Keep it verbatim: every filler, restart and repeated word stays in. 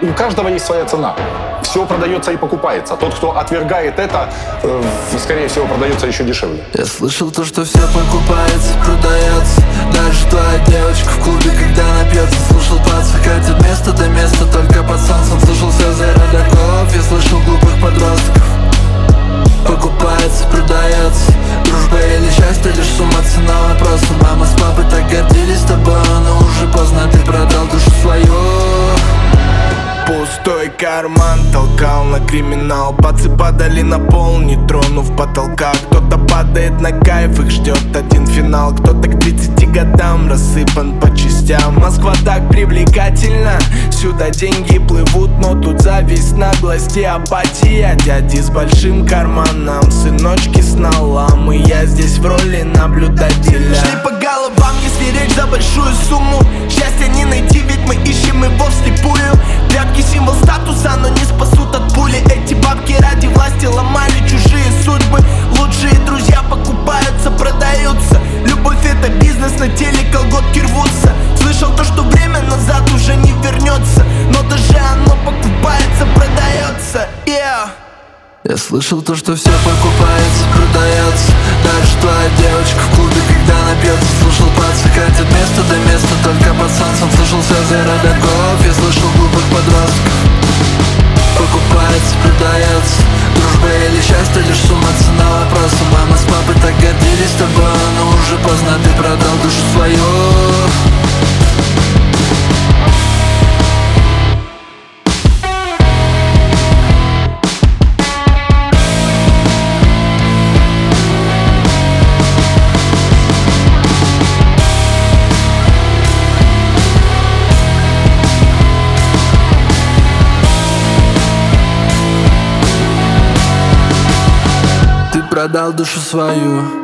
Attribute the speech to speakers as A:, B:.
A: у каждого есть своя цена. Все продается и покупается. Тот, кто отвергает это, э, скорее всего, продается еще дешевле.
B: Я слышал то, что все покупается, продается. Даже твоя девочка в клубе, когда напьется. Слушал, подсыхать от места до места, только под солнцем слушал слезы родаков. Я слышал глупых подростков. Покупается, продается. Дружба или счастье, лишь сумма цена вопроса. Мама с папой так гордились тобой, но уже поздно, ты продал душу свою.
C: Пустой карман толкал на криминал. Пацы падали на пол, не тронув потолка. Кто-то падает на кайф, их ждет один финал. Кто-то к тридцати годам рассыпан по частям. Москва так привлекательна, сюда деньги плывут, но тут зависть, наглость и апатия. Дяди с большим карманом, сыночки с налам, и я здесь в роли наблюдателя. Шли по головам, если речь за большую сумму. Счастья не найти, ведь мы ищем его вслепую. Тряпки символ статуса, но не спасут от пули. Эти бабки ради власти ломали чужие судьбы. Лучшие друзья покупаются, продаются. Любовь это бизнес, на теле колготки рвутся. Слышал то, что время назад уже не вернется, но даже оно покупается, продается, yeah.
B: Я слышал то, что все покупается, продается. Даже твоя девочка в клубе, когда напьется. Слушал, подсыхать от места до места, только под солнцем слушал слезы родаков. Я слышал глупых подростков. Покупается, продается. Дружба или счастье, лишь сумма цена вопроса. Мама с папой так гордились тобой, но уже поздно, ты продал душу свою. Продал душу свою.